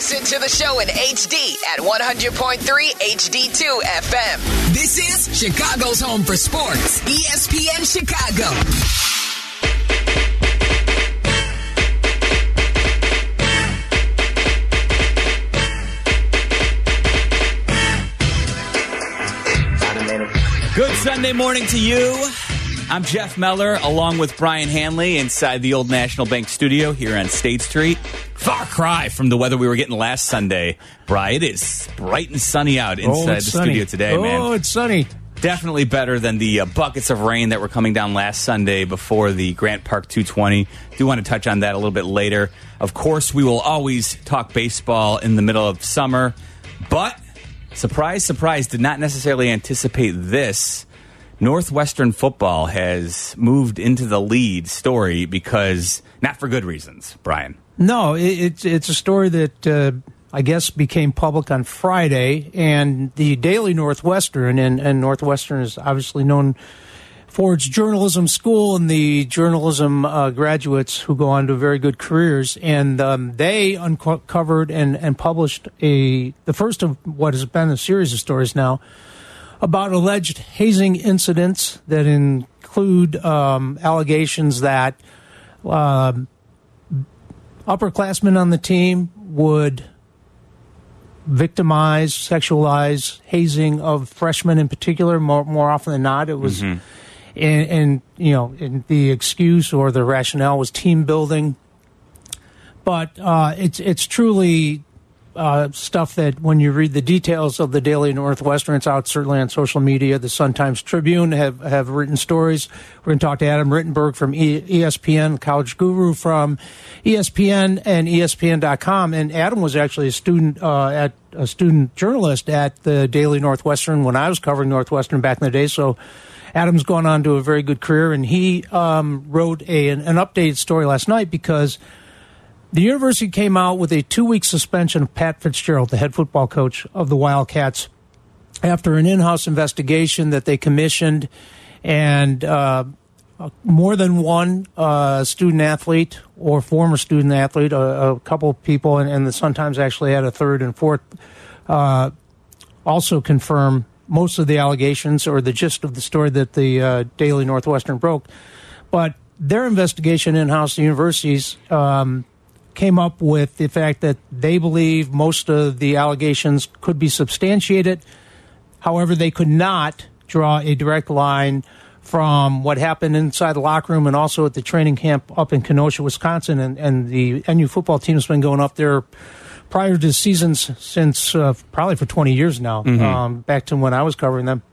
Listen to the show in HD at 100.3 HD2 FM. This is Chicago's home for sports, ESPN Chicago. Good Sunday morning to you. I'm Jeff Meller, along with Brian Hanley, inside the old National Bank studio here on State Street. Far cry from the weather we were getting last Sunday. Brian, it is bright and sunny out inside the studio today, man. Oh, it's sunny. Definitely better than the buckets of rain that were coming down last Sunday before the Grant Park 220. Do want to touch on that a little bit later. Of course, we will always talk baseball in the middle of summer, but surprise, surprise, did not necessarily anticipate this. Northwestern football has moved into the lead story because, not for good reasons, Brian. No, it's a story that I guess became public on Friday, and the Daily Northwestern, and Northwestern is obviously known for its journalism school and the journalism graduates who go on to very good careers, and they uncovered and published the first of what has been a series of stories now about alleged hazing incidents that include allegations that upperclassmen on the team would victimize, sexualize, hazing of freshmen in particular. More often than not, it was, and the excuse or the rationale was team building. But it's truly stuff that when you read the details of the Daily Northwestern, it's out certainly on social media. The Sun-Times Tribune have written stories. We're going to talk to Adam Rittenberg from ESPN, college guru from ESPN and ESPN.com. And Adam was actually a student journalist at the Daily Northwestern when I was covering Northwestern back in the day. So Adam's gone on to a very good career, and he wrote an updated story last night because the university came out with a 2-week suspension of Pat Fitzgerald, the head football coach of the Wildcats, after an in-house investigation that they commissioned, and more than one student-athlete or former student-athlete, a couple of people, and the Sun-Times actually had a third and fourth, also confirm most of the allegations or the gist of the story that the Daily Northwestern broke. But their investigation in-house, the universities, came up with the fact that they believe most of the allegations could be substantiated. However, they could not draw a direct line from what happened inside the locker room and also at the training camp up in Kenosha, Wisconsin. And the NU football team has been going up there prior to seasons since probably for 20 years now, back to when I was covering them.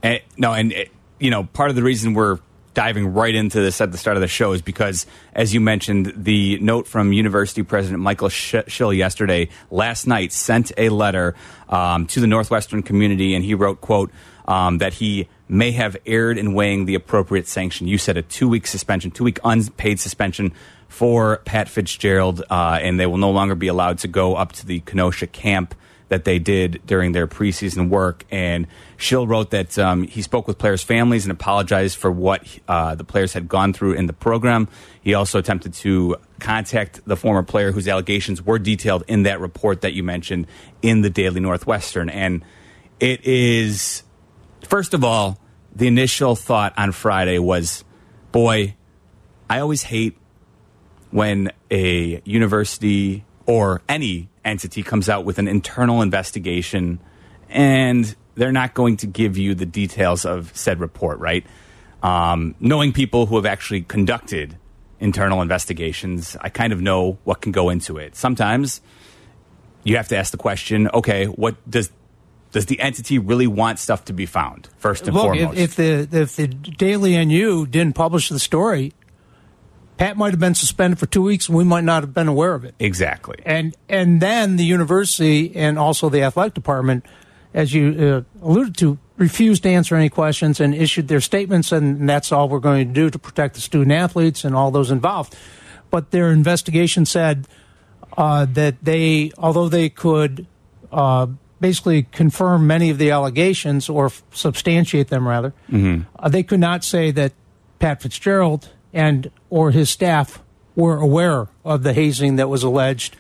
Part of the reason we're diving right into this at the start of the show is because, as you mentioned, the note from University President Michael Schill last night sent a letter to the Northwestern community, and he wrote, quote, that he may have erred in weighing the appropriate sanction. You said a 2-week suspension, 2-week unpaid suspension for Pat Fitzgerald, and they will no longer be allowed to go up to the Kenosha camp that they did during their preseason work. And Schill wrote that he spoke with players' families and apologized for what the players had gone through in the program. He also attempted to contact the former player whose allegations were detailed in that report that you mentioned in the Daily Northwestern. And it is, first of all, the initial thought on Friday was, boy, I always hate when a university or any entity comes out with an internal investigation and they're not going to give you the details of said report, right? Knowing people who have actually conducted internal investigations, I kind of know what can go into it. Sometimes you have to ask the question, okay, what does the entity really want stuff to be found, first and foremost? If the Daily NU didn't publish the story, Pat might have been suspended for 2 weeks, and we might not have been aware of it. Exactly. And then the university and also the athletic department, as you alluded to, refused to answer any questions and issued their statements, and that's all we're going to do to protect the student-athletes and all those involved. But their investigation said that they, although they could basically confirm many of the allegations or substantiate them, rather, they could not say that Pat Fitzgerald and or his staff were aware of the hazing that was alleged.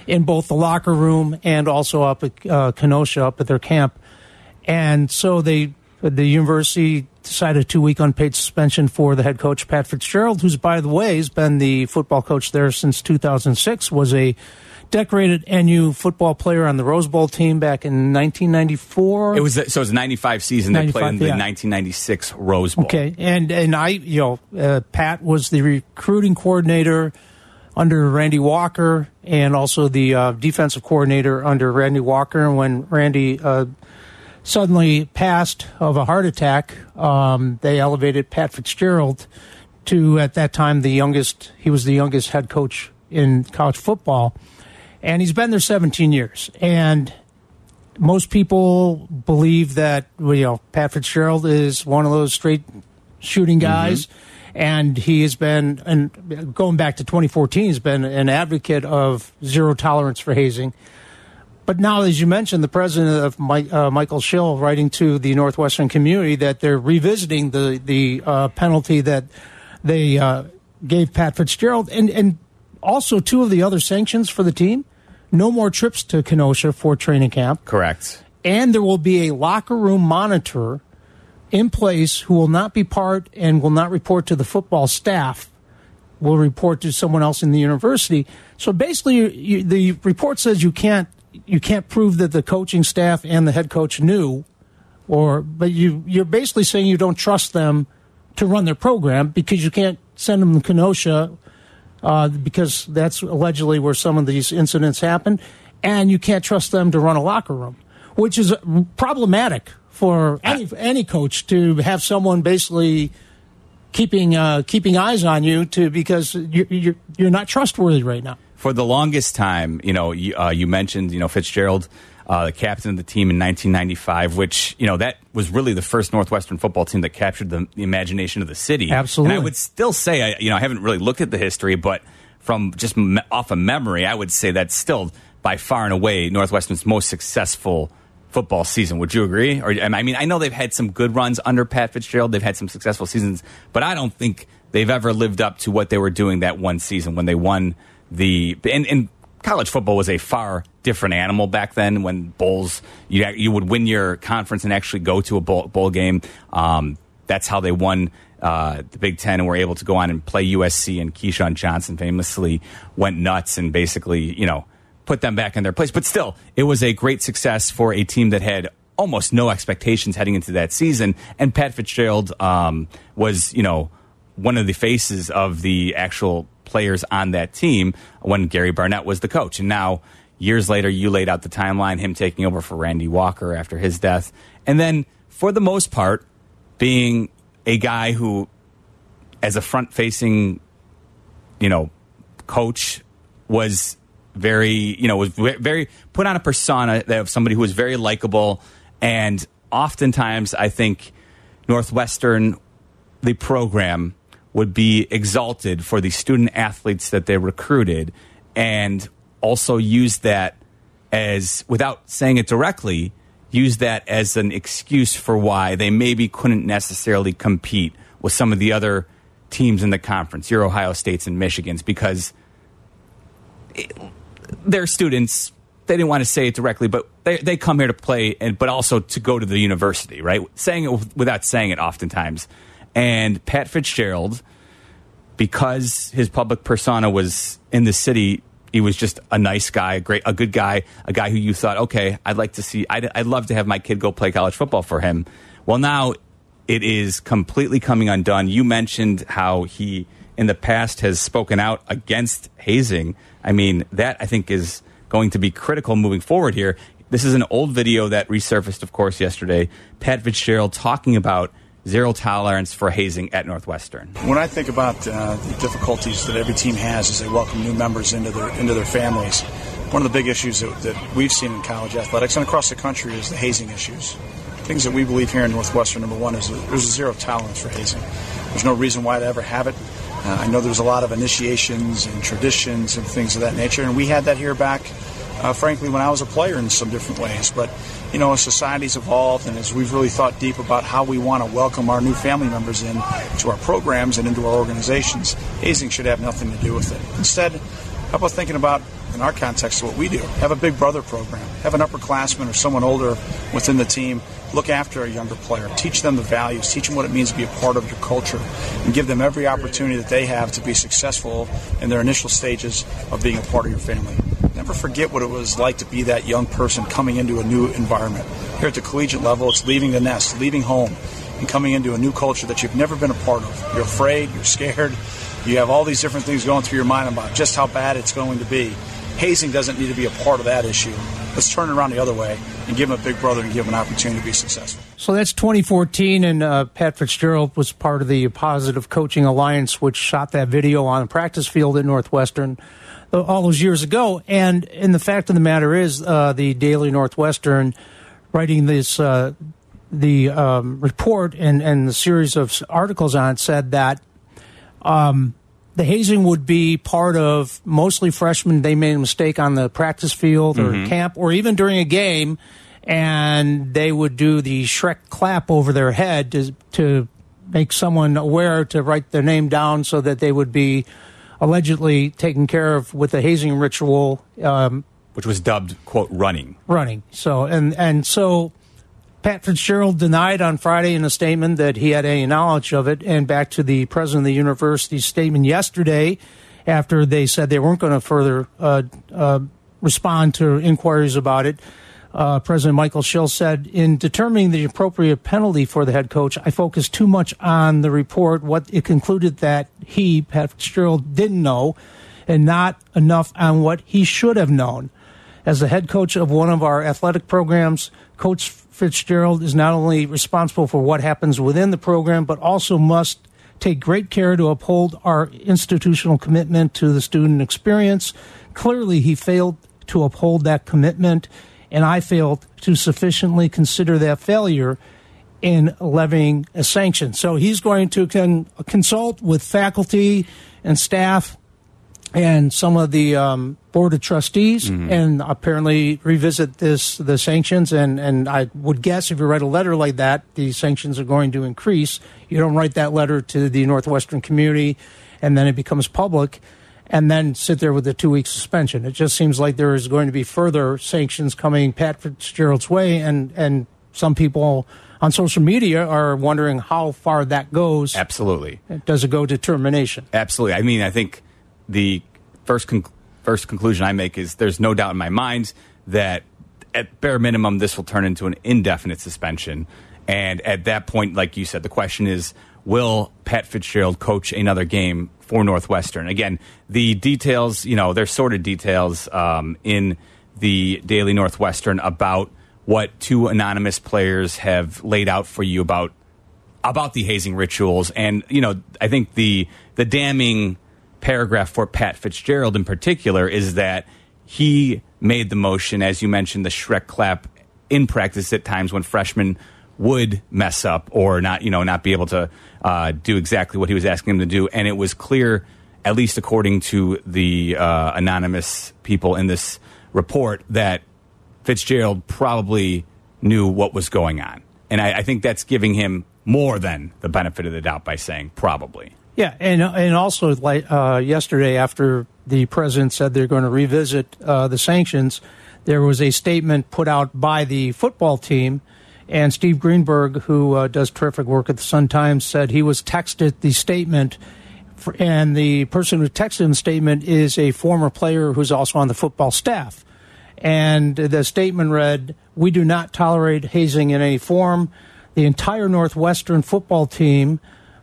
in both the locker room and also up at Kenosha, up at their camp. And so the university decided a 2-week unpaid suspension for the head coach, Pat Fitzgerald, who's, by the way, has been the football coach there since 2006, was a decorated NU football player on the Rose Bowl team back in 1994. It was a 95 season. They played in the 1996 Rose Bowl. Okay, and Pat was the recruiting coordinator under Randy Walker and also the defensive coordinator under Randy Walker. And when Randy suddenly passed of a heart attack, they elevated Pat Fitzgerald to, at that time, he was the youngest head coach in college football. And he's been there 17 years. And most people believe that, Pat Fitzgerald is one of those straight shooting guys. Mm-hmm. And he has been, and going back to 2014, he's been an advocate of zero tolerance for hazing. But now, as you mentioned, the president of Michael Schill writing to the Northwestern community that they're revisiting the penalty that they gave Pat Fitzgerald. And also 2 of the other sanctions for the team, no more trips to Kenosha for training camp. Correct. And there will be a locker room monitor in place who will not be part and will not report to the football staff, will report to someone else in the university. So basically, the report says you can't prove that the coaching staff and the head coach knew, but you're basically saying you don't trust them to run their program because you can't send them to Kenosha because that's allegedly where some of these incidents happen, and you can't trust them to run a locker room, which is problematic for any coach to have someone basically keeping eyes on you because you're not trustworthy right now. For the longest time, you mentioned, Fitzgerald, the captain of the team in 1995, which, that was really the first Northwestern football team that captured the imagination of the city. Absolutely. And I would still say, I haven't really looked at the history, but from just off of memory, I would say that's still by far and away Northwestern's most successful football season. Would you agree? Or I know they've had some good runs under Pat Fitzgerald. They've had some successful seasons, but I don't think they've ever lived up to what they were doing that one season when they won and college football was a far different animal back then when bowls, you would win your conference and actually go to a bowl game. That's how they won the Big Ten and were able to go on and play USC, and Keyshawn Johnson famously went nuts and basically, put them back in their place. But still, it was a great success for a team that had almost no expectations heading into that season. And Pat Fitzgerald was, one of the faces of the actual players on that team when Gary Barnett was the coach. And now, years later, you laid out the timeline, him taking over for Randy Walker after his death. And then, for the most part, being a guy who, as a front-facing, coach, was very put on a persona of somebody who was very likable. And oftentimes, I think Northwestern, the program, would be exalted for the student athletes that they recruited, and also use that as, without saying it directly, use that as an excuse for why they maybe couldn't necessarily compete with some of the other teams in the conference, your Ohio States and Michigans, because their students, they didn't want to say it directly, but they come here to play, but also to go to the university, right? Saying it without saying it oftentimes. And Pat Fitzgerald, because his public persona was in the city, he was just a nice guy, a good guy, a guy who you thought, okay, I'd love to have my kid go play college football for him. Well, now it is completely coming undone. You mentioned how he, in the past, has spoken out against hazing. That, I think, is going to be critical moving forward here. This is an old video that resurfaced, of course, yesterday. Pat Fitzgerald talking about zero tolerance for hazing at Northwestern. When I think about the difficulties that every team has as they welcome new members into their families, one of the big issues that we've seen in college athletics and across the country is the hazing issues. Things that we believe here in Northwestern, number one, is there's a zero tolerance for hazing. There's no reason why to ever have it. I know there's a lot of initiations and traditions and things of that nature, and we had that here back, frankly, when I was a player in some different ways. But as society's evolved and as we've really thought deep about how we want to welcome our new family members in to our programs and into our organizations, hazing should have nothing to do with it. Instead, how about thinking about in our context of what we do. Have a big brother program. Have an upperclassman or someone older within the team look after a younger player. Teach them the values. Teach them what it means to be a part of your culture. And give them every opportunity that they have to be successful in their initial stages of being a part of your family. Never forget what it was like to be that young person coming into a new environment. Here at the collegiate level, it's leaving the nest, leaving home, and coming into a new culture that you've never been a part of. You're afraid, you're scared, you have all these different things going through your mind about just how bad it's going to be. Hazing doesn't need to be a part of that issue. Let's turn it around the other way and give them a big brother and give them an opportunity to be successful. So that's 2014, and Pat Fitzgerald was part of the Positive Coaching Alliance, which shot that video on the practice field at Northwestern all those years ago. And the fact of the matter is, the Daily Northwestern, writing this the report and the series of articles on it, said that the hazing would be part of mostly freshmen. They made a mistake on the practice field or camp or even during a game, and they would do the Shrek clap over their head to make someone aware to write their name down so that they would be allegedly taken care of with the hazing ritual. Which was dubbed, quote, running. Running. So, and so Pat Fitzgerald denied on Friday in a statement that he had any knowledge of it. And back to the president of the university's statement yesterday, after they said they weren't going to further respond to inquiries about it, President Michael Schill said, in determining the appropriate penalty for the head coach, I focused too much on the report. What it concluded that he, Pat Fitzgerald, didn't know, and not enough on what he should have known. As the head coach of one of our athletic programs, Coach Fitzgerald is not only responsible for what happens within the program, but also must take great care to uphold our institutional commitment to the student experience. Clearly, he failed to uphold that commitment, and I failed to sufficiently consider that failure in levying a sanction. So he's going to consult with faculty and staff and some of the board of trustees, and apparently revisit the sanctions. And I would guess if you write a letter like that, the sanctions are going to increase. You don't write that letter to the Northwestern community, and then it becomes public, and then sit there with a 2-week suspension. It just seems like there is going to be further sanctions coming Pat Fitzgerald's way, and some people on social media are wondering how far that goes. Absolutely. Does it go to termination? Absolutely. I mean, I think the first conclusion I make is there's no doubt in my mind that at bare minimum this will turn into an indefinite suspension. And at that point, like you said, the question is, will Pat Fitzgerald coach another game for Northwestern? Again, the details, there's sordid details in the Daily Northwestern about what 2 anonymous players have laid out for you about the hazing rituals. And, I think the damning paragraph for Pat Fitzgerald in particular is that he made the motion, as you mentioned, the Shrek clap in practice at times when freshmen would mess up or not be able to do exactly what he was asking them to do. And it was clear, at least according to the anonymous people in this report, that Fitzgerald probably knew what was going on. And I think that's giving him more than the benefit of the doubt by saying probably. Yeah, and also yesterday, after the president said they're going to revisit the sanctions, there was a statement put out by the football team, and Steve Greenberg, who does terrific work at the Sun-Times, said he was texted the statement, and the person who texted him the statement is a former player who's also on the football staff. And the statement read, "We do not tolerate hazing in any form. The entire Northwestern football team,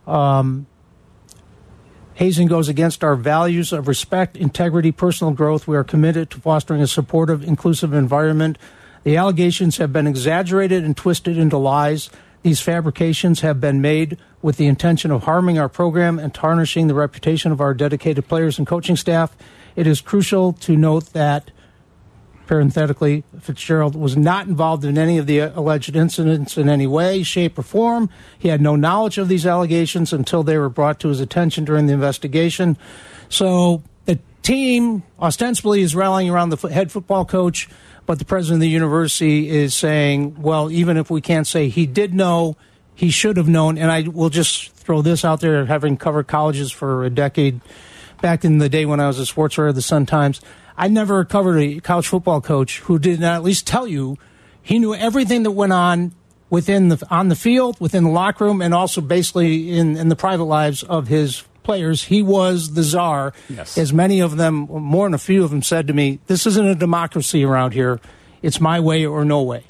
hazing goes against our values of respect, integrity, personal growth. We are committed to fostering a supportive, inclusive environment. The allegations have been exaggerated and twisted into lies. These fabrications have been made with the intention of harming our program and tarnishing the reputation of our dedicated players and coaching staff. It is crucial to note that," parenthetically, "Fitzgerald was not involved in any of the alleged incidents in any way, shape, or form. He had no knowledge of these allegations until they were brought to his attention during the investigation." So the team ostensibly is rallying around the head football coach, but the president of the university is saying, well, even if we can't say he did know, he should have known. And I will just throw this out there, having covered colleges for a decade, back in the day when I was a sports writer at the Sun-Times, I never covered a college football coach who did not at least tell you he knew everything that went on on the field, within the locker room, and also basically in the private lives of his players. He was the czar. Yes. As many of them, more than a few of them, said to me, "This isn't a democracy around here. It's my way or no way."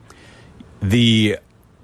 The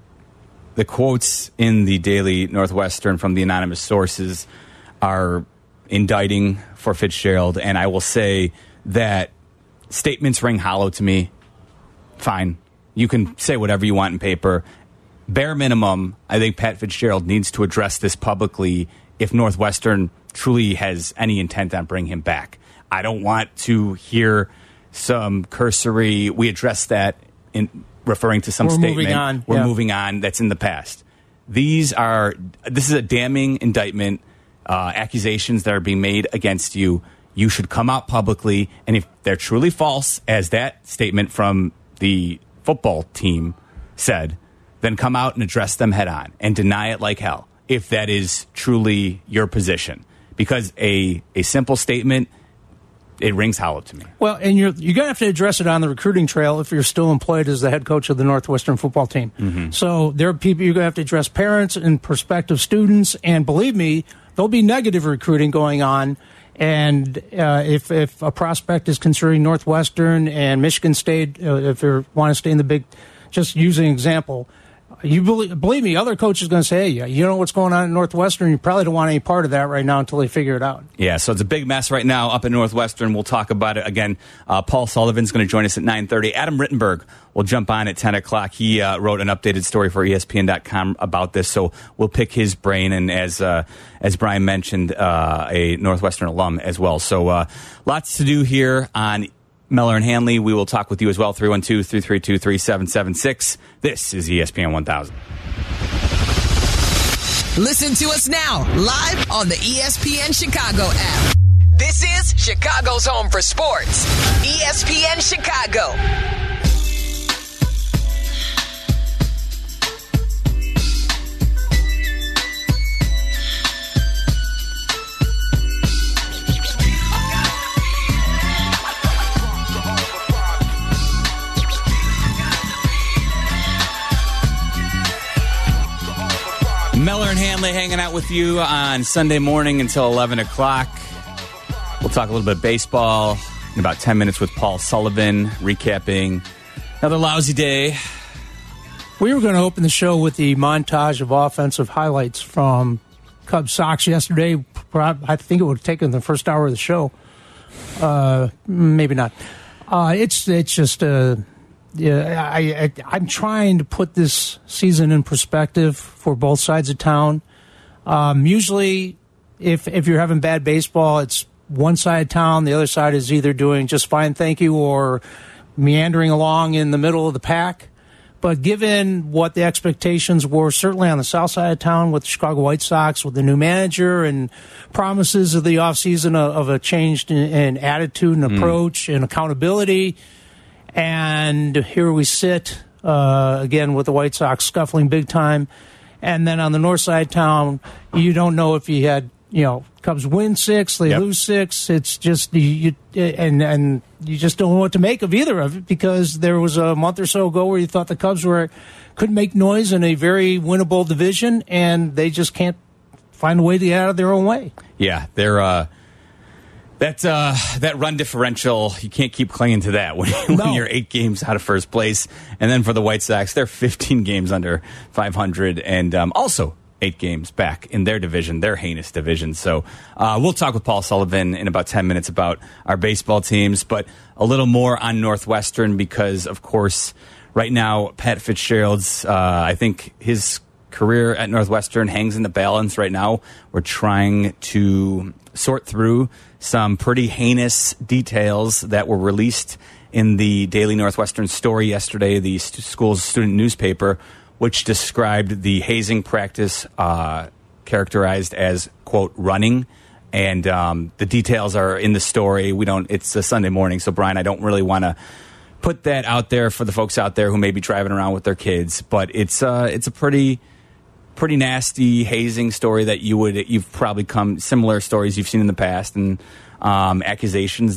quotes in the Daily Northwestern from the anonymous sources are indicting for Fitzgerald, and I will say that statements ring hollow to me. Fine. You can say whatever you want in paper. Bare minimum, I think Pat Fitzgerald needs to address this publicly if Northwestern truly has any intent on bringing him back. I don't want to hear some cursory, we addressed that in referring to some statement. Moving on. We're moving on. That's in the past. This is a damning indictment, accusations that are being made against you. You should come out publicly, and if they're truly false, as that statement from the football team said, then come out and address them head on and deny it like hell if that is truly your position. Because a simple statement, it rings hollow to me. Well, and you're going to have to address it on the recruiting trail if you're still employed as the head coach of the Northwestern football team. Mm-hmm. So there are people you're going to have to address, parents and prospective students, and believe me, there'll be negative recruiting going on. And if a prospect is considering Northwestern and Michigan State, if they want to stay in the Big, just using an example, you believe me, other coaches are going to say, hey, you know what's going on in Northwestern, you probably don't want any part of that right now until they figure it out. Yeah, so it's a big mess right now up in Northwestern. We'll talk about it again. Paul Sullivan's going to join us at 9:30. Adam Rittenberg will jump on at 10 o'clock. He wrote an updated story for ESPN.com about this, so we'll pick his brain. And as Brian mentioned, a Northwestern alum as well. So lots to do here on Meller and Hanley. We will talk with you as well, 312-332-3776. This is ESPN 1000. Listen to us now, live on the ESPN Chicago app. This is Chicago's home for sports, ESPN Chicago. Meller and Hanley hanging out with you on Sunday morning until 11 o'clock. We'll talk a little bit of baseball in about 10 minutes with Paul Sullivan, recapping another lousy day. We were going to open the show with the montage of offensive highlights from Cubs Sox yesterday. I think it would have taken the first hour of the show. Maybe not. It's just I'm trying to put this season in perspective for both sides of town. Usually, if you're having bad baseball, it's one side of town. The other side is either doing just fine, thank you, or meandering along in the middle of the pack. But given what the expectations were, certainly on the south side of town with the Chicago White Sox, with the new manager and promises of the offseason of a change in attitude and approach and accountability, and here we sit again with the White Sox scuffling big time. And then on the north side of town, you don't know if you had, Cubs win 6, they lose 6. It's just and you just don't know what to make of either of it, because there was a month or so ago where you thought the Cubs could make noise in a very winnable division, and they just can't find a way to get out of their own way. Yeah, they're that run differential, you can't keep clinging to that when you're 8 games out of first place. And then for the White Sox, they're 15 games under 500, and also 8 games back in their division, their heinous division. So we'll talk with Paul Sullivan in about 10 minutes about our baseball teams, but a little more on Northwestern because, of course, right now, Pat Fitzgerald's, I think his career at Northwestern hangs in the balance right now. We're trying to sort through some pretty heinous details that were released in the Daily Northwestern story yesterday, the school's student newspaper, which described the hazing practice characterized as, quote, running. And the details are in the story. It's a Sunday morning, so Brian, I don't really want to put that out there for the folks out there who may be driving around with their kids, but it's a pretty nasty hazing story that you've probably similar stories you've seen in the past, and accusations that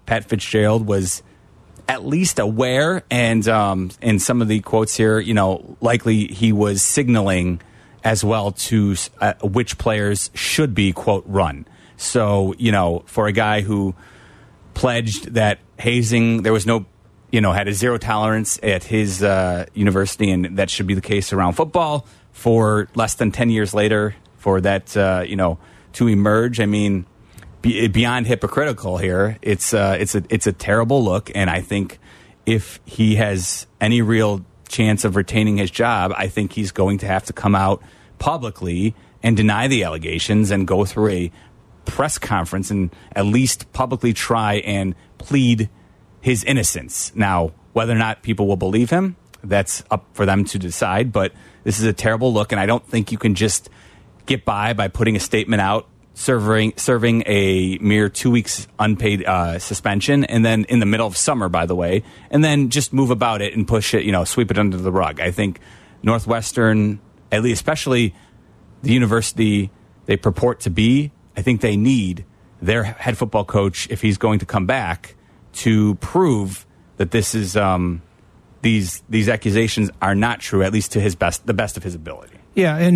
Pat Fitzgerald was at least aware, and in some of the quotes here, likely he was signaling as well to which players should be, quote, run. So, for a guy who pledged that hazing, there was no, had a zero tolerance at his university, and that should be the case around football, for less than 10 years later, for that, to emerge. I mean, beyond hypocritical here, it's a terrible look, and I think if he has any real chance of retaining his job, I think he's going to have to come out publicly and deny the allegations and go through a press conference and at least publicly try and plead his innocence. Now, whether or not people will believe him, that's up for them to decide, but this is a terrible look, and I don't think you can just get by putting a statement out, serving a mere 2 weeks unpaid suspension, and then in the middle of summer, by the way, and then just move about it and push it, sweep it under the rug. I think Northwestern, at least, especially the university they purport to be, I think they need their head football coach, if he's going to come back, to prove that this is these accusations are not true, at least to the best of his ability. Yeah, and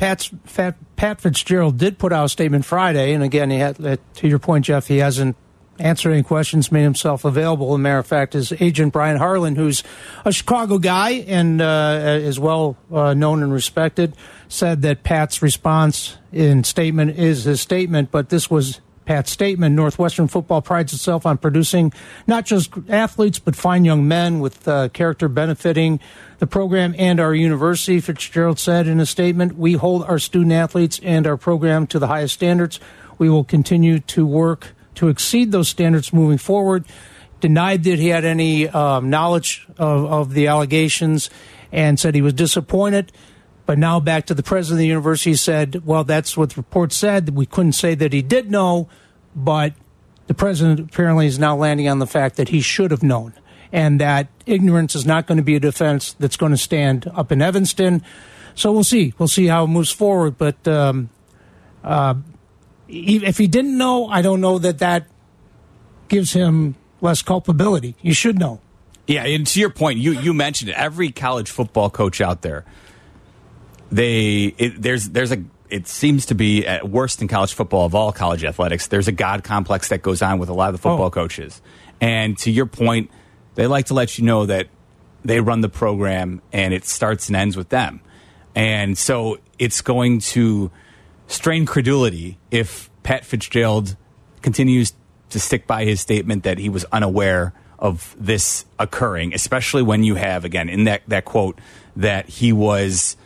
Pat Fitzgerald did put out a statement Friday, and again, he had, to your point, Jeff, he hasn't answered any questions, made himself available. As a matter of fact, his agent, Brian Harlan, who's a Chicago guy and is well known and respected, said that Pat's response in statement is his statement, but this was Pat's statement. Northwestern football prides itself on producing not just athletes, but fine young men with character benefiting the program and our university. Fitzgerald said in a statement, "We hold our student athletes and our program to the highest standards. We will continue to work to exceed those standards moving forward." Denied that he had any knowledge of the allegations and said he was disappointed. But now back to the president of the university, said, well, that's what the report said. We couldn't say that he did know, but the president apparently is now landing on the fact that he should have known, and that ignorance is not going to be a defense that's going to stand up in Evanston. So we'll see. We'll see how it moves forward. But if he didn't know, I don't know that gives him less culpability. You should know. Yeah, and to your point, you mentioned it. Every college football coach out there, it seems to be at worst in college football of all college athletics. There's a God complex that goes on with a lot of the football coaches. And to your point, they like to let you know that they run the program and it starts and ends with them. And so it's going to strain credulity if Pat Fitzgerald continues to stick by his statement that he was unaware of this occurring, especially when you have, again, in that quote, that he was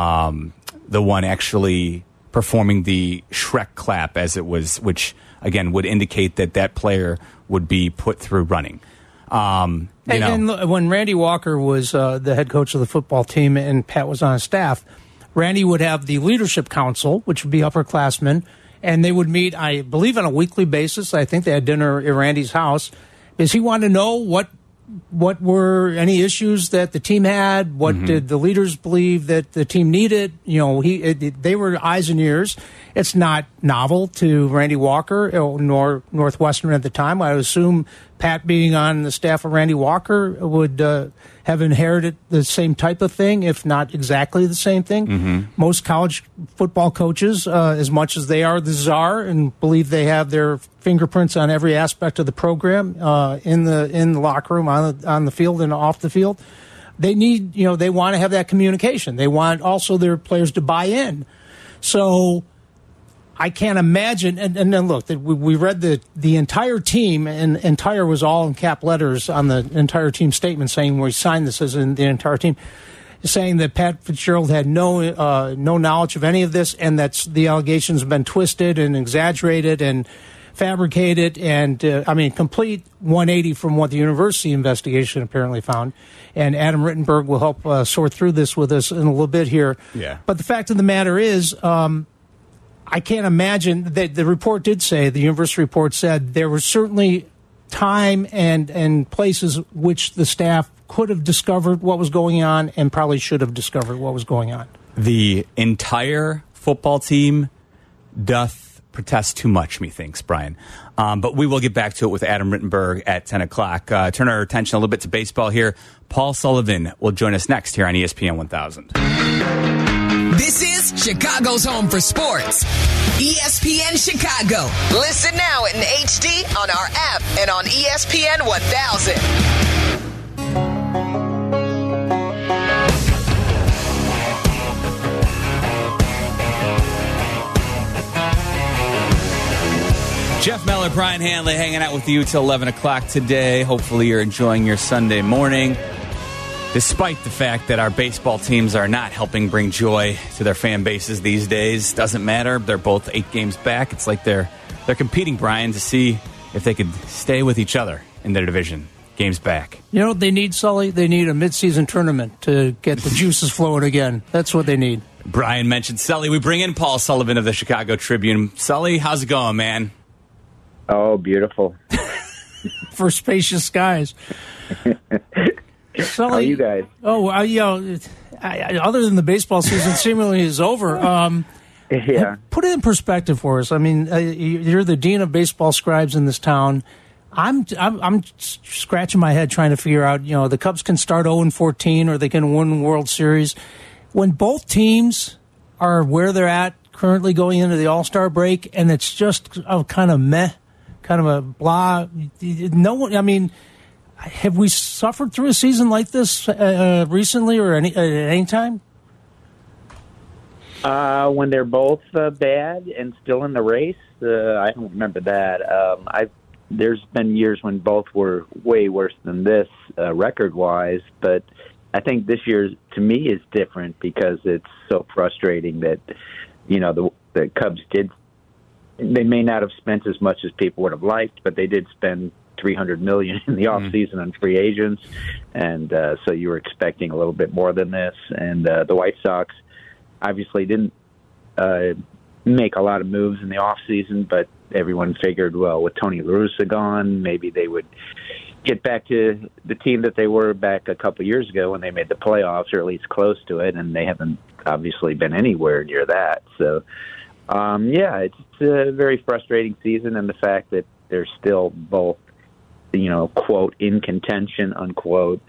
the one actually performing the Shrek clap, as it was, which again would indicate that player would be put through running. And when Randy Walker was the head coach of the football team and Pat was on his staff, Randy would have the leadership council, which would be upperclassmen, and they would meet, I believe, on a weekly basis. I think they had dinner at Randy's house, because he wanted to know what were any issues that the team had? What did the leaders believe that the team needed? They were eyes and ears. It's not novel to Randy Walker nor Northwestern at the time. I would assume Pat, being on the staff of Randy Walker, would have inherited the same type of thing, if not exactly the same thing. Most college football coaches, as much as they are the czar and believe they have their fingerprints on every aspect of the program, in the locker room, on the field and off the field, they need, they want to have that communication. They want also their players to buy in. So I can't imagine. And then look, we read the entire team, and entire was all in cap letters on the entire team statement, saying we signed this as in the entire team, saying that Pat Fitzgerald had no knowledge of any of this, and that the allegations have been twisted and exaggerated and fabricated, and complete 180 from what the university investigation apparently found. And Adam Rittenberg will help sort through this with us in a little bit here. Yeah. But the fact of the matter is, I can't imagine that the report did say, the university report said, there was certainly time and places which the staff could have discovered what was going on and probably should have discovered what was going on. The entire football team doth protest too much, methinks, Brian. But we will get back to it with Adam Rittenberg at 10 o'clock. Turn our attention a little bit to baseball here. Paul Sullivan will join us next here on ESPN 1000. This is Chicago's home for sports. ESPN Chicago. Listen now in HD on our app and on ESPN 1000. Jeff Meller, Brian Hanley hanging out with you till 11 o'clock today. Hopefully you're enjoying your Sunday morning, despite the fact that our baseball teams are not helping bring joy to their fan bases these days. Doesn't matter. They're both 8 games back. It's like they're competing, Brian, to see if they could stay with each other in their division. Games back. You know what they need, Sully? They need a midseason tournament to get the juices flowing again. That's what they need. Brian mentioned Sully. We bring in Paul Sullivan of the Chicago Tribune. Sully, how's it going, man? Oh, beautiful. For spacious skies. Sully, how are you guys? Oh, other than the baseball season seemingly is over, yeah. Put it in perspective for us. I mean, you're the dean of baseball scribes in this town. I'm scratching my head trying to figure out, the Cubs can start 0-14 or they can win World Series. When both teams are where they're at currently going into the All-Star break, and it's just a kind of meh, kind of a blah. No one. I mean, have we suffered through a season like this recently or at any time? When they're both bad and still in the race, I don't remember that. There's been years when both were way worse than this record-wise, but I think this year, to me, is different because it's so frustrating that, the Cubs did. They may not have spent as much as people would have liked, but they did spend $300 million in the offseason on free agents, and so you were expecting a little bit more than this. And the White Sox obviously didn't make a lot of moves in the offseason, but everyone figured, well, with Tony La Russa gone, maybe they would get back to the team that they were back a couple years ago when they made the playoffs, or at least close to it, and they haven't obviously been anywhere near that. So, it's a very frustrating season, and the fact that they're still both, quote, in contention, unquote,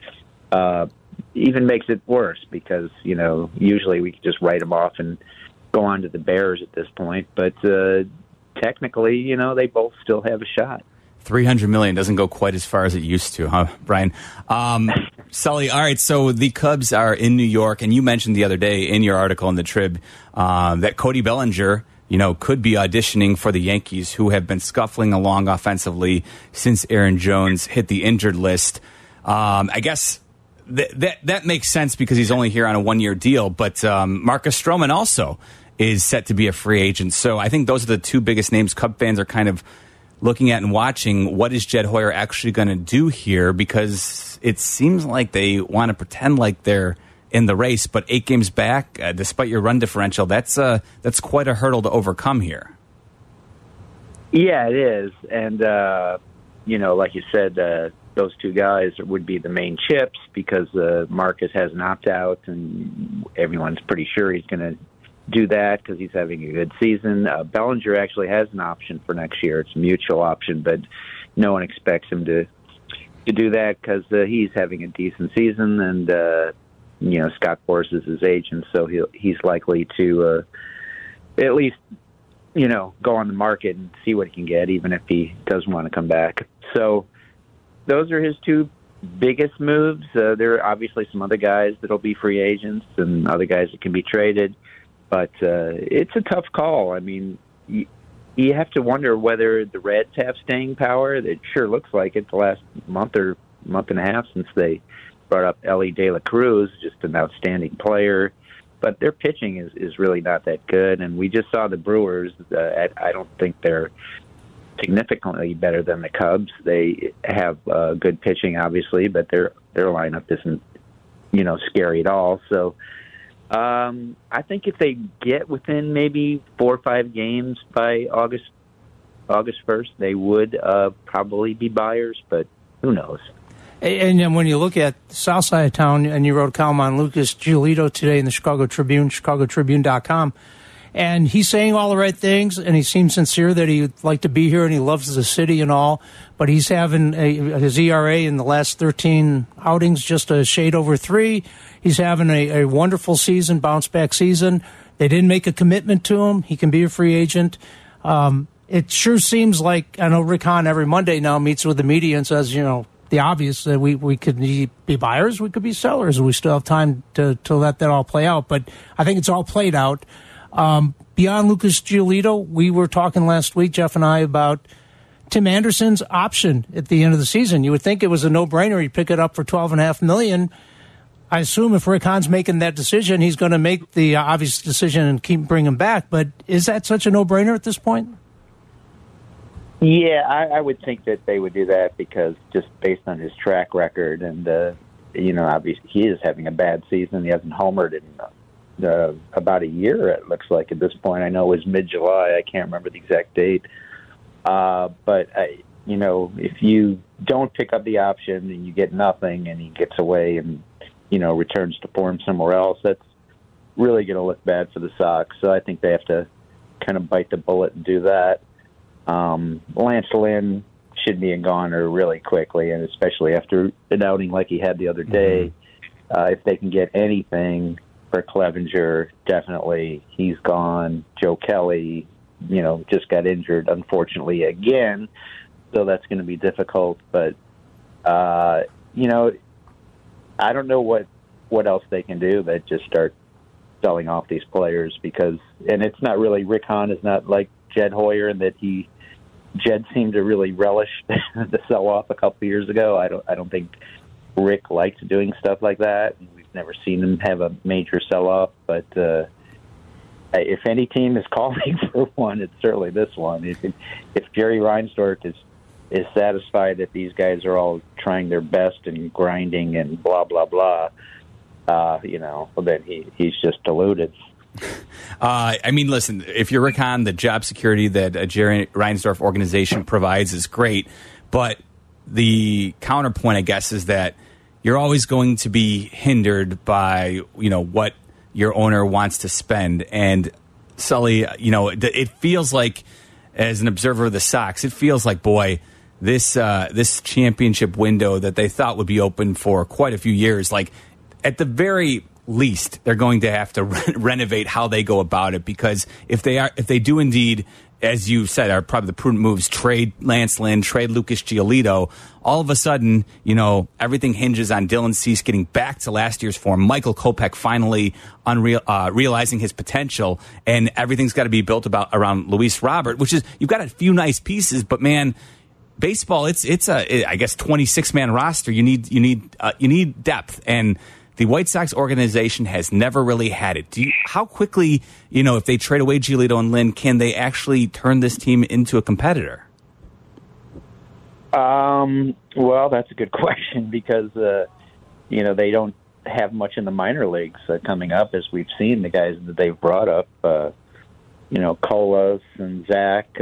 even makes it worse because, usually we could just write them off and go on to the Bears at this point. But technically, they both still have a shot. $300 million doesn't go quite as far as it used to, huh, Brian? Sully, all right, so the Cubs are in New York, and you mentioned the other day in your article in the Trib that Cody Bellinger, could be auditioning for the Yankees, who have been scuffling along offensively since Aaron Jones hit the injured list. I guess that makes sense because he's only here on a one-year deal, but Marcus Stroman also is set to be a free agent. So I think those are the two biggest names Cub fans are kind of looking at and watching. What is Jed Hoyer actually going to do here? Because it seems like they want to pretend like they're in the race, but 8 games back, despite your run differential, that's quite a hurdle to overcome here. Yeah, it is. And, like you said, those two guys would be the main chips because Marcus has an opt-out, and everyone's pretty sure he's going to do that because he's having a good season. Bellinger actually has an option for next year. It's a mutual option, but no one expects him to do that because he's having a decent season, and Scott Boras is his agent, so he's likely to at least go on the market and see what he can get, even if he doesn't want to come back. So those are his two biggest moves. There are obviously some other guys that'll be free agents and other guys that can be traded. But it's a tough call. I mean, you have to wonder whether the Reds have staying power. It sure looks like it the last month or month and a half since they brought up Ellie De La Cruz, just an outstanding player. But their pitching is really not that good. And we just saw the Brewers. I don't think they're significantly better than the Cubs. They have good pitching, obviously, but their lineup isn't, scary at all. So I think if they get within maybe 4 or 5 games by August 1st, they would probably be buyers, but who knows? And then when you look at the south side of town, and you wrote a column on Lucas Giolito today in the Chicago Tribune, chicagotribune.com, And he's saying all the right things, and he seems sincere that he'd like to be here and he loves the city and all. But he's having his ERA in the last 13 outings just a shade over 3. He's having a wonderful season, bounce-back season. They didn't make a commitment to him. He can be a free agent. It sure seems like, I know Rick Hahn every Monday now meets with the media and says, the obvious that we could be buyers, we could be sellers. We still have time to let that all play out. But I think it's all played out. Beyond Lucas Giolito, we were talking last week, Jeff and I, about Tim Anderson's option at the end of the season. You would think it was a no-brainer. He'd pick it up for $12.5 million. I assume if Rick Hahn's making that decision, he's going to make the obvious decision and bring him back. But is that such a no-brainer at this point? Yeah, I would think that they would do that because just based on his track record and, obviously he is having a bad season. He hasn't homered in about a year, it looks like, at this point. I know it was mid-July. I can't remember the exact date. But, if you don't pick up the option and you get nothing and he gets away and, returns to form somewhere else, that's really going to look bad for the Sox. So I think they have to kind of bite the bullet and do that. Lance Lynn should be a goner really quickly, and especially after an outing like he had the other day. If they can get anything for Clevenger, definitely he's gone. Joe Kelly, just got injured, unfortunately, again, so that's going to be difficult. But, I don't know what else they can do but just start selling off these players and it's not really, Rick Hahn is not like Jed Hoyer in that Jed seemed to really relish the sell-off a couple of years ago. I don't think Rick likes doing stuff like that. We've never seen him have a major sell-off, but if any team is calling for one, it's certainly this one. If Jerry Reinsdorf is satisfied that these guys are all trying their best and grinding and blah, blah, blah, then he's just deluded. Listen, if you're Rick Hahn, the job security that a Jerry Reinsdorf organization provides is great, but the counterpoint, I guess, is that you're always going to be hindered by, what your owner wants to spend. And Sully, it feels like, as an observer of the Sox, it feels like, boy, this championship window that they thought would be open for quite a few years, like at the very least, they're going to have to renovate how they go about it, because if they do indeed, as you said, are probably the prudent moves, trade Lance Lynn, trade Lucas Giolito, all of a sudden, everything hinges on Dylan Cease getting back to last year's form, Michael Kopech finally realizing his potential, and everything's got to be built around Luis Robert, which is, you've got a few nice pieces, but man, baseball, it's a, I guess, 26-man roster. You need depth, and the White Sox organization has never really had it. How quickly, if they trade away Giolito and Lynn, can they actually turn this team into a competitor? Well, that's a good question because, they don't have much in the minor leagues coming up, as we've seen the guys that they've brought up, Colas and Zach,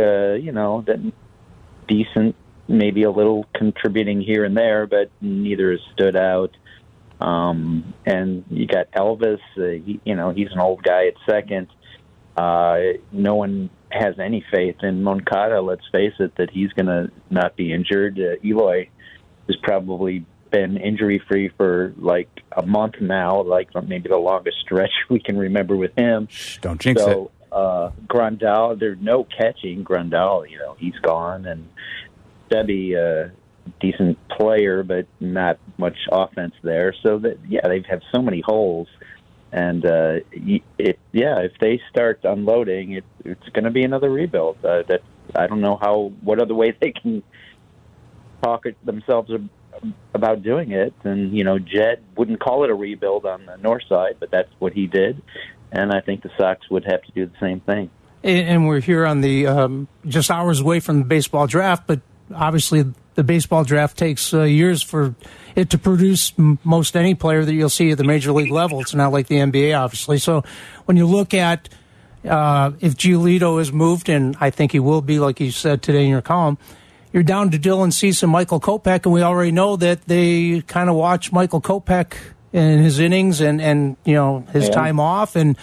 decent, maybe a little contributing here and there, but neither has stood out. And you got Elvis, he's an old guy at second. No one has any faith in Moncada, let's face it, that he's going to not be injured. Eloy has probably been injury-free for like a month now, like maybe the longest stretch we can remember with him. Don't jinx it. Grandal, there's no catching Grandal, he's gone. And Sebi, decent player, but not much offense there. So they have so many holes, and if they start unloading, it's going to be another rebuild. That I don't know what other way they can talk themselves about doing it. And Jed wouldn't call it a rebuild on the north side, but that's what he did, and I think the Sox would have to do the same thing. And we're here on the just hours away from the baseball draft, but obviously the baseball draft takes years for it to produce most any player that you'll see at the major league level. It's not like the NBA, obviously. So when you look at if Giolito is moved, and I think he will be, like you said today in your column, you're down to Dylan Cease and Michael Kopech, and we already know that they kind of watch Michael Kopech in his innings and his time off. And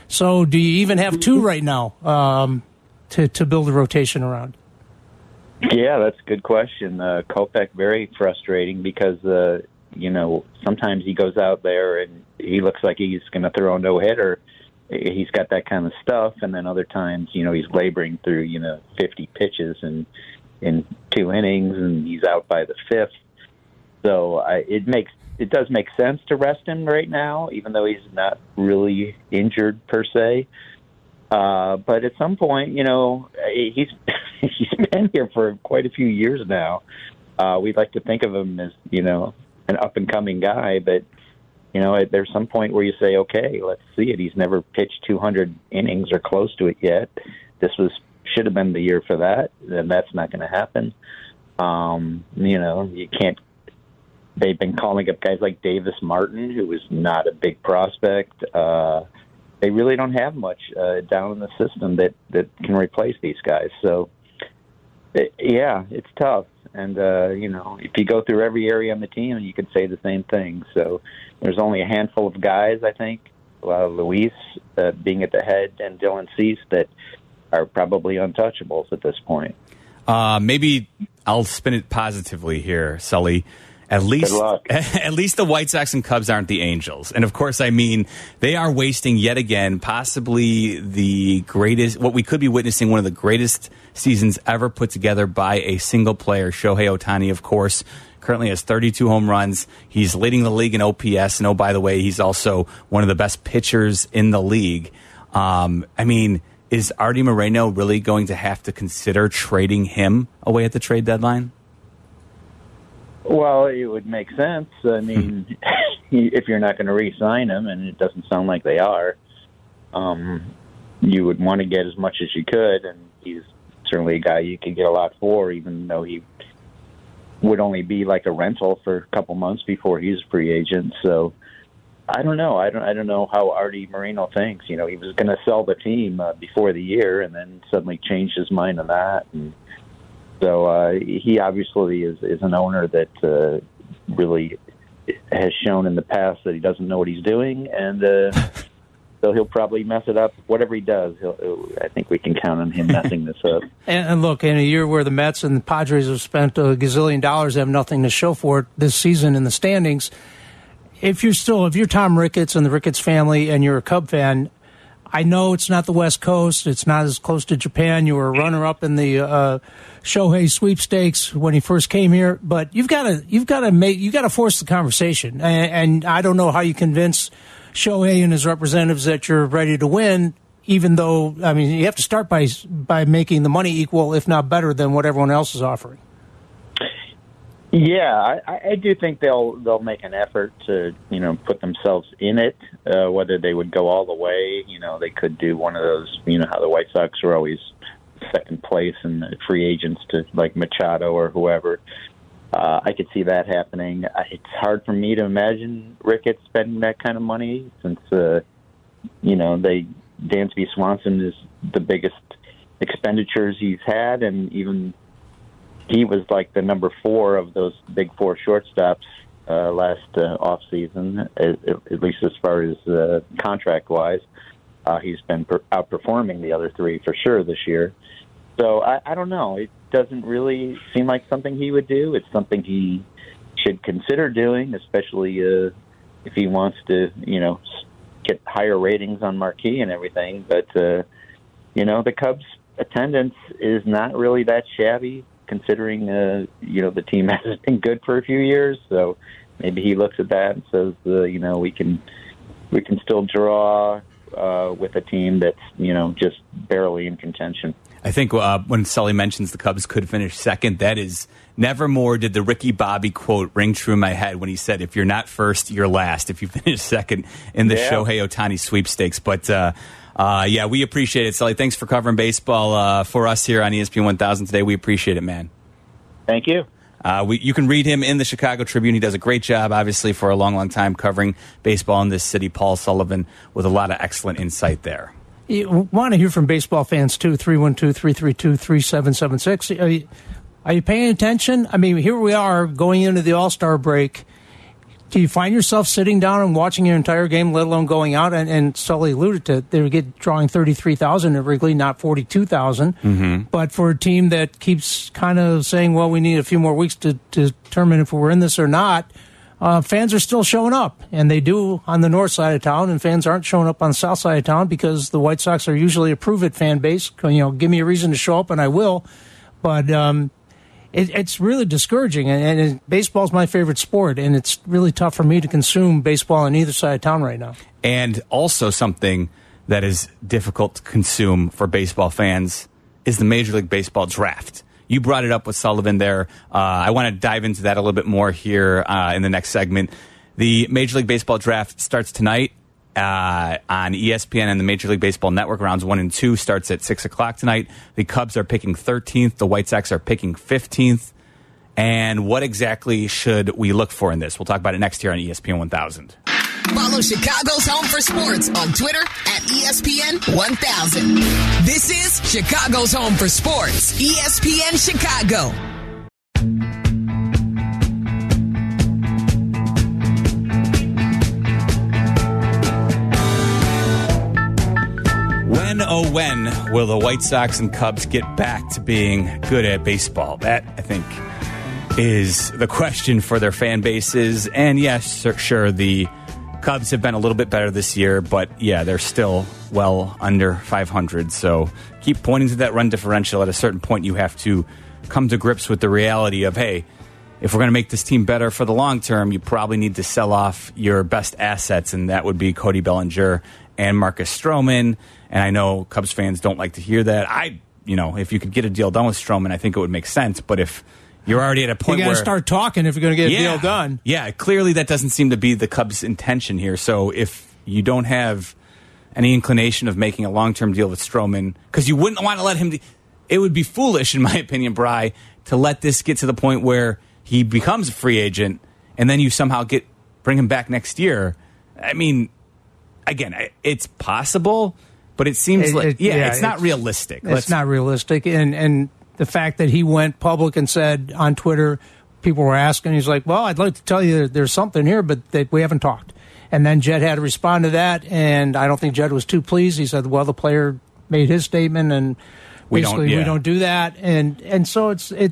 So do you even have two right now to build a rotation around? Yeah, that's a good question. Kopech, very frustrating because, sometimes he goes out there and he looks like he's going to throw a no-hitter. He's got that kind of stuff. And then other times, he's laboring through, 50 pitches in 2 innings, and he's out by the 5th. So it does make sense to rest him right now, even though he's not really injured per se. But at some point, he's been here for quite a few years now. We'd like to think of him as, an up-and-coming guy, but, there's some point where you say, okay, let's see it. He's never pitched 200 innings or close to it yet. This should have been the year for that, and that's not going to happen. You can't. They've been calling up guys like Davis Martin, who is not a big prospect. They really don't have much down in the system that can replace these guys. So, it's tough. And, if you go through every area on the team, you could say the same thing. So there's only a handful of guys, I think, Luis being at the head and Dylan Cease, that are probably untouchables at this point. Maybe I'll spin it positively here, Sully. At least the White Sox and Cubs aren't the Angels. And, of course, they are wasting yet again possibly the greatest, what we could be witnessing, one of the greatest seasons ever put together by a single player. Shohei Ohtani, of course, currently has 32 home runs. He's leading the league in OPS. And, oh, by the way, he's also one of the best pitchers in the league. Is Artie Moreno really going to have to consider trading him away at the trade deadline? Well, it would make sense. I mean, if you're not going to re-sign him, and it doesn't sound like they are, you would want to get as much as you could, and he's certainly a guy you could get a lot for, even though he would only be like a rental for a couple months before he's a free agent. So I don't know. I don't know how Artie Moreno thinks. He was going to sell the team before the year, and then suddenly changed his mind on that. And so he obviously is an owner that really has shown in the past that he doesn't know what he's doing, and so he'll probably mess it up. Whatever he does, I think we can count on him messing this up. And look, in a year where the Mets and the Padres have spent $1 gazillion, have nothing to show for it this season in the standings, if you're Tom Ricketts and the Ricketts family and you're a Cub fan, I know it's not the West Coast. It's not as close to Japan. You were a runner-up in the Shohei sweepstakes when he first came here, but you've got to force the conversation. And I don't know how you convince Shohei and his representatives that you're ready to win, even though you have to start by making the money equal, if not better, than what everyone else is offering. Yeah, I do think they'll make an effort to put themselves in it. Whether they would go all the way, they could do one of those. How the White Sox are always second place in the free agents to like Machado or whoever. I could see that happening. It's hard for me to imagine Ricketts spending that kind of money since Dansby Swanson is the biggest expenditures he's had, and even he was like the number 4 of those big 4 shortstops last off season, at least as far as contract wise. He's been outperforming the other 3 for sure this year. So I don't know. It doesn't really seem like something he would do. It's something he should consider doing, especially if he wants to, get higher ratings on Marquee and everything. But the Cubs' attendance is not really that shabby, considering the team hasn't been good for a few years. So maybe he looks at that and says, we can still draw with a team that's just barely in contention. I think when Sully mentions the Cubs could finish second, that is nevermore did the Ricky Bobby quote ring true in my head when he said, if you're not first, you're last, if you finish second in the Shohei Ohtani sweepstakes. But we appreciate it, Sully. Thanks for covering baseball for us here on ESPN 1000 today. We appreciate it, man. Thank you. You can read him in the Chicago Tribune. He does a great job, obviously, for a long, long time covering baseball in this city. Paul Sullivan with a lot of excellent insight there. You want to hear from baseball fans, too, 312-332-3776. Are you paying attention? Here we are going into the All-Star break. do you find yourself sitting down and watching your entire game, let alone going out? And Sully alluded to they would drawing 33,000 at Wrigley, not 42,000. Mm-hmm. But for a team that keeps kind of saying, well, we need a few more weeks to determine if we're in this or not, fans are still showing up. And they do on the north side of town, and fans aren't showing up on the south side of town because the White Sox are usually a prove-it fan base. Give me a reason to show up, and I will. But it's really discouraging, and baseball's my favorite sport, and it's really tough for me to consume baseball on either side of town right now. And also something that is difficult to consume for baseball fans is the Major League Baseball draft. You brought it up with Sullivan there. I want to dive into that a little bit more here in the next segment. The Major League Baseball draft starts tonight on ESPN and the Major League Baseball Network. Rounds 1 and 2 starts at 6 o'clock tonight. The Cubs are picking 13th. The White Sox are picking 15th. And what exactly should we look for in this? We'll talk about it next year on ESPN 1000. Follow Chicago's Home for Sports on Twitter at ESPN 1000. This is Chicago's Home for Sports, ESPN Chicago. When will the White Sox and Cubs get back to being good at baseball? That, I think, is the question for their fan bases. And yes, sure, the Cubs have been a little bit better this year, but yeah, they're still well under 500. So keep pointing to that run differential. At a certain point, you have to come to grips with the reality of, hey, if we're going to make this team better for the long term, you probably need to sell off your best assets, and that would be Cody Bellinger and Marcus Stroman. And I know Cubs fans don't like to hear that. If you could get a deal done with Stroman, I think it would make sense. But if you're already at a point where you got to start talking if you're going to get a deal done. Yeah, clearly that doesn't seem to be the Cubs' intention here. So if you don't have any inclination of making a long-term deal with Stroman, because you wouldn't want to let him, it would be foolish, in my opinion, Bri, to let this get to the point where he becomes a free agent and then you somehow bring him back next year. I mean, again, it's possible, but it seems it's not realistic. It's not realistic. And the fact that he went public and said on Twitter, people were asking, he's like, well, I'd like to tell you there's something here, but that we haven't talked. And then Jed had to respond to that, and I don't think Jed was too pleased. He said, well, the player made his statement, and we don't do that. And so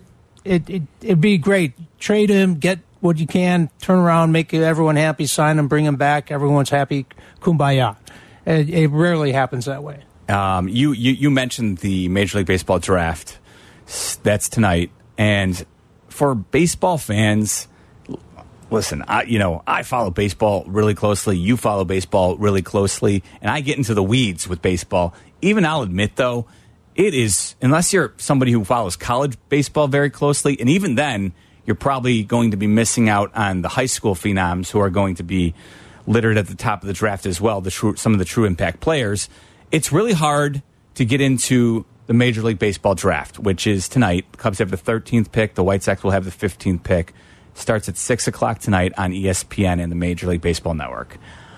it'd be great. Trade him, get what you can, turn around, make everyone happy, sign him, bring him back, everyone's happy, kumbaya. It rarely happens that way. You mentioned the Major League Baseball draft. That's tonight. And for baseball fans, listen, I follow baseball really closely. You follow baseball really closely. And I get into the weeds with baseball. Even I'll admit, though, it is, unless you're somebody who follows college baseball very closely, and even then, you're probably going to be missing out on the high school phenoms who are going to be littered at the top of the draft as well, some of the true impact players. It's really hard to get into the Major League Baseball draft, which is tonight. The Cubs have the 13th pick. The White Sox will have the 15th pick. Starts at 6 o'clock tonight on ESPN and the Major League Baseball Network.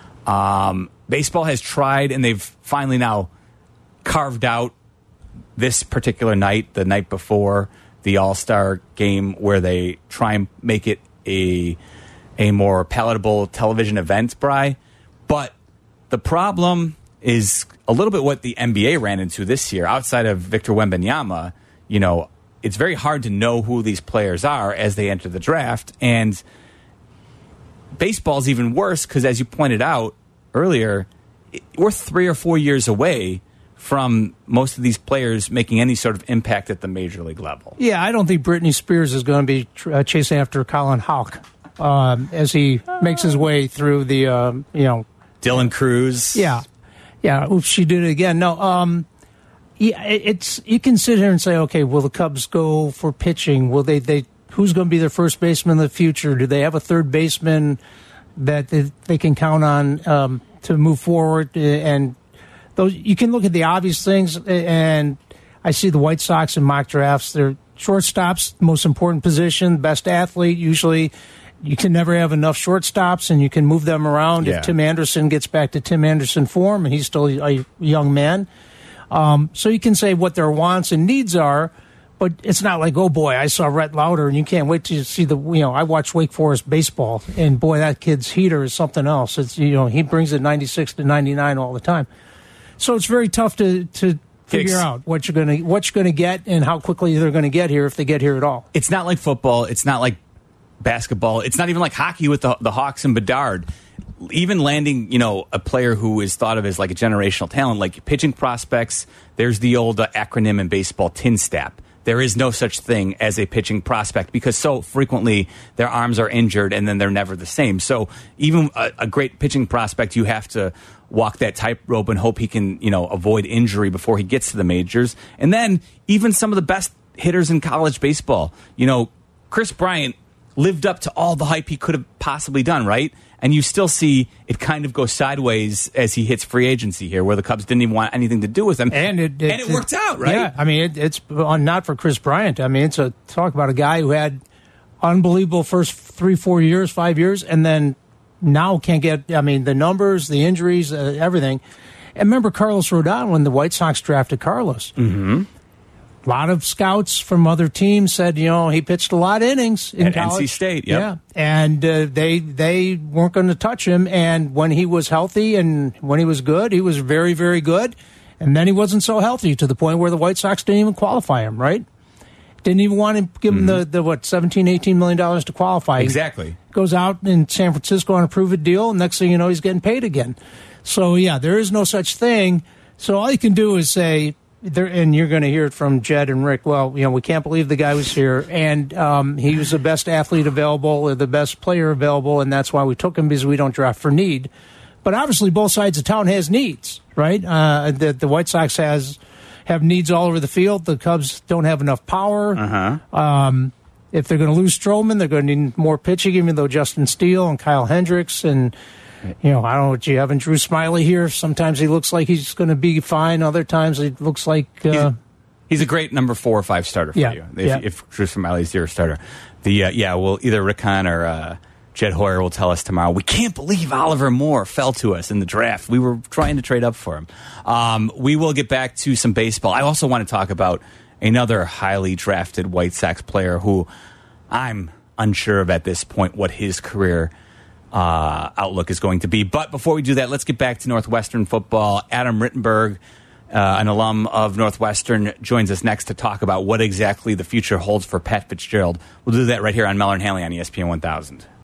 Baseball has tried, and they've finally now carved out this particular night, the night before the All-Star game, where they try and make it a more palatable television event, Bri. But the problem is a little bit what the NBA ran into this year. Outside of Victor Wembanyama, it's very hard to know who these players are as they enter the draft. And baseball's even worse because, as you pointed out earlier, we're 3 or 4 years away from most of these players making any sort of impact at the major league level. Yeah, I don't think Britney Spears is going to be chasing after Colin Houck as he makes his way through the, Dylan Cruz. Yeah. Oops, she did it again. No, it's you can sit here and say, okay, will the Cubs go for pitching? Will they who's going to be their first baseman in the future? Do they have a third baseman that they can count on to move forward? And those, you can look at the obvious things, and I see the White Sox in mock drafts. They're shortstops, most important position, best athlete. Usually, you can never have enough shortstops, and you can move them around. Yeah. If Tim Anderson gets back to Tim Anderson form, and he's still a young man. So you can say what their wants and needs are, But it's not like, oh boy, I saw Rhett Lauder, and you can't wait to see I watched Wake Forest baseball, and boy, that kid's heater is something else. It's he brings it 96 to 99 all the time. So it's very tough to figure out what you're gonna get and how quickly they're gonna get here, if they get here at all. It's not like football. It's not like basketball. It's not even like hockey with the Hawks and Bedard. Even landing, a player who is thought of as like a generational talent, like pitching prospects, there's the old acronym in baseball, TINSTAP. There is no such thing as a pitching prospect because so frequently their arms are injured and then they're never the same. So even a great pitching prospect, you have to walk that tightrope and hope he can, avoid injury before he gets to the majors. And then even some of the best hitters in college baseball, Chris Bryant lived up to all the hype he could have possibly done, right? And you still see it kind of go sideways as he hits free agency here, where the Cubs didn't even want anything to do with him. And it worked out, right? Yeah, I mean, it's not for Chris Bryant. I mean, it's talk about a guy who had unbelievable first 3-4 years, 5 years, and then now can't get, the numbers, the injuries, everything. And remember Carlos Rodon when the White Sox drafted Carlos. Mm-hmm. A lot of scouts from other teams said, he pitched a lot of innings in college. NC State, yep. Yeah, and they weren't going to touch him. And when he was healthy and when he was good, he was very, very good. And then he wasn't so healthy to the point where the White Sox didn't even qualify him, right? Didn't even want to give him the $17, $18 million to qualify. Exactly. He goes out in San Francisco on a prove-it deal, and next thing you know, he's getting paid again. So, yeah, there is no such thing. So all you can do is say, and you're going to hear it from Jed and Rick, well, we can't believe the guy was here, and he was the best athlete available, or the best player available, and that's why we took him, because we don't draft for need. But obviously both sides of town has needs, right? The White Sox have needs all over the field. The Cubs don't have enough power. Uh-huh. If they're going to lose Stroman, they're going to need more pitching, even though Justin Steele and Kyle Hendricks and I don't know what you have in Drew Smiley here. Sometimes he looks like he's going to be fine. Other times it looks like... He's a great number 4 or 5 starter for you, if Drew Smiley's your starter. Well, either Rick Hahn or Jed Hoyer will tell us tomorrow, we can't believe Oliver Moore fell to us in the draft. We were trying to trade up for him. We will get back to some baseball. I also want to talk about another highly drafted White Sox player who I'm unsure of at this point what his career outlook is going to be. But before we do that, let's get back to Northwestern football. Adam Rittenberg, an alum of Northwestern, joins us next to talk about what exactly the future holds for Pat Fitzgerald. We'll do that right here on Mellor and Hanley on ESPN 1000.